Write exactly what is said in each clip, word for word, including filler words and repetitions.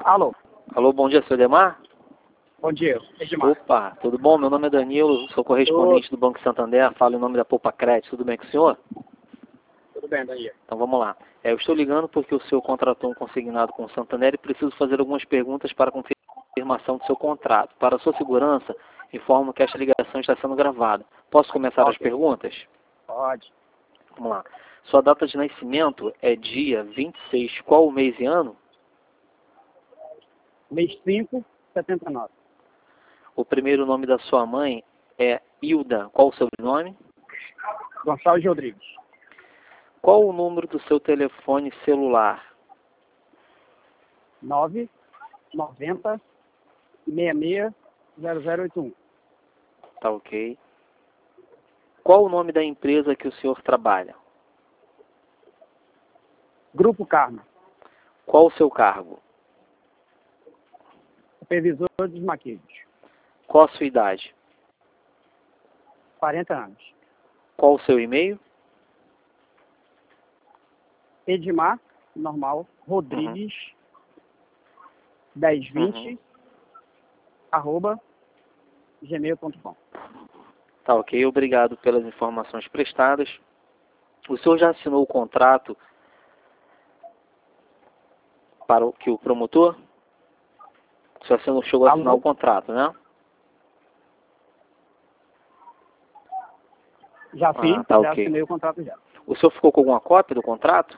Alô? Alô, bom dia, senhor Demar? Bom dia, Edmar. Opa, tudo bom? Meu nome é Danilo, sou correspondente do Banco Santander, falo em nome da Poupa Crédito, tudo bem com o senhor? Tudo bem, Danilo. Então vamos lá. É, eu estou ligando porque o senhor contratou um consignado com o Santander e preciso fazer algumas perguntas para confirmação do seu contrato. Para a sua segurança, informo que esta ligação está sendo gravada. Posso começar Ok. as perguntas? Pode. Vamos lá. Sua data de nascimento é dia vinte e seis, qual o mês e ano? Mês cinco, setenta e nove. O primeiro nome da sua mãe é Hilda, qual o sobrenome? Gonçalves Rodrigues. Qual o número do seu telefone celular? nove noventa seis seis zero zero oito um. Tá ok. Qual o nome da empresa que o senhor trabalha? Grupo Karma. Qual o seu cargo? Supervisor dos maquilhos. Qual a sua idade? quarenta anos. Qual o seu e-mail? Edmar, normal, Rodrigues, dez vinte, Uhum. arroba, gmail ponto com. Tá ok, obrigado pelas informações prestadas. O senhor já assinou o contrato para o que o promotor? O senhor assinou, chegou a assinar Alô? o contrato, né? Já Ah, fiz, tá já ok. assinei o contrato já. O senhor ficou com alguma cópia do contrato?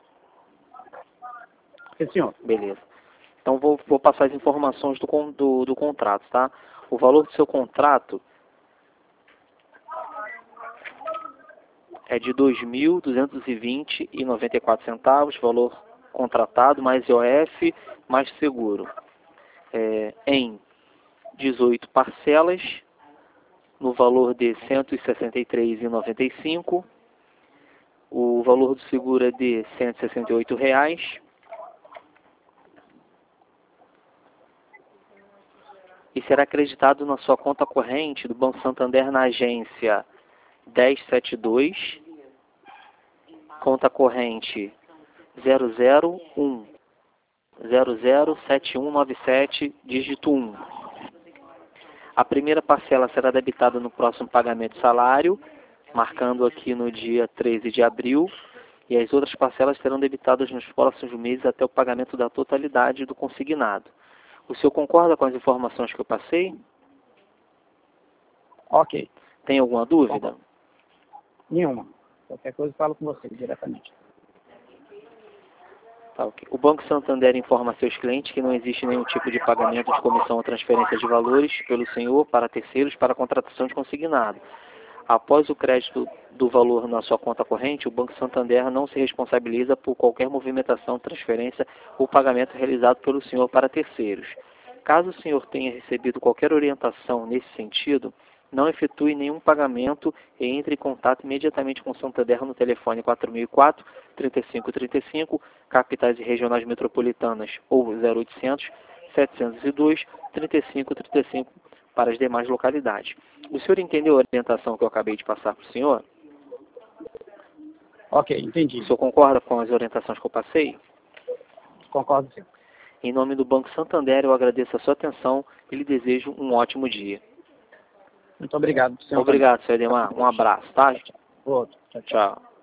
Sim, senhor. Beleza. Então vou, vou passar as informações do, con- do, do contrato, tá? O valor do seu contrato é de dois mil duzentos e vinte reais e noventa e quatro centavos, valor contratado, mais I O F, mais seguro. É, em dezoito parcelas, no valor de cento e sessenta e três reais e noventa e cinco centavos. O valor do seguro é de cento e sessenta e oito reais. E será acreditado na sua conta corrente do Banco Santander na agência dez setenta e dois, conta corrente zero zero um zero zero sete um nove sete, dígito um. A primeira parcela será debitada no próximo pagamento de salário, marcando aqui no dia treze de abril, e as outras parcelas serão debitadas nos próximos meses até o pagamento da totalidade do consignado. O senhor concorda com as informações que eu passei? Ok. Tem alguma dúvida? Concordo. Nenhuma. Qualquer coisa eu falo com você diretamente. Tá, ok. O Banco Santander informa a seus clientes que não existe nenhum tipo de pagamento de comissão ou transferência de valores pelo senhor para terceiros para a contratação de consignado. Após o crédito do valor na sua conta corrente, o Banco Santander não se responsabiliza por qualquer movimentação, transferência ou pagamento realizado pelo senhor para terceiros. Caso o senhor tenha recebido qualquer orientação nesse sentido, não efetue nenhum pagamento e entre em contato imediatamente com o Santander no telefone quatro mil e quatro, trinta e cinco trinta e cinco, capitais e regionais metropolitanas, ou zero oitocentos, setecentos e dois, trinta e cinco trinta e cinco para as demais localidades. O senhor entendeu a orientação que eu acabei de passar para o senhor? Ok, entendi. O senhor concorda com as orientações que eu passei? Concordo, sim. Em nome do Banco Santander, eu agradeço a sua atenção e lhe desejo um ótimo dia. Muito obrigado, senhor. Obrigado, senhor Edmar. Um abraço, tá? Outro. Tchau, tchau. Tchau.